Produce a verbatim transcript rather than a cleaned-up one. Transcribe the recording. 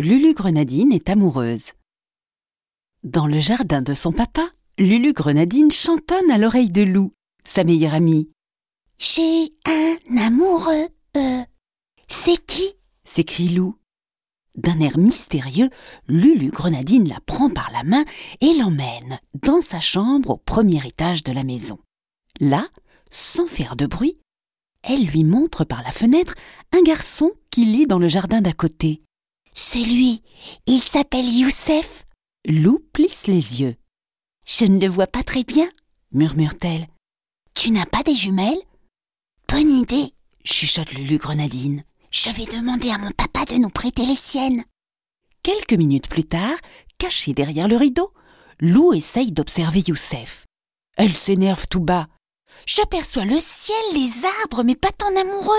Lulu Grenadine est amoureuse. Dans le jardin de son papa, Lulu Grenadine chantonne à l'oreille de Lou, sa meilleure amie. « J'ai un amoureux. Euh, c'est qui ?» s'écrie Lou. D'un air mystérieux, Lulu Grenadine la prend par la main et l'emmène dans sa chambre au premier étage de la maison. Là, sans faire de bruit, elle lui montre par la fenêtre un garçon qui lit dans le jardin d'à côté. « C'est lui, il s'appelle Youssef. » Lou plisse les yeux. « Je ne le vois pas très bien, » murmure-t-elle. « Tu n'as pas des jumelles ?»« Bonne idée, » chuchote Lulu Grenadine. « Je vais demander à mon papa de nous prêter les siennes. » Quelques minutes plus tard, cachée derrière le rideau, Lou essaye d'observer Youssef. Elle s'énerve tout bas. « J'aperçois le ciel, les arbres, mais pas ton amoureux. »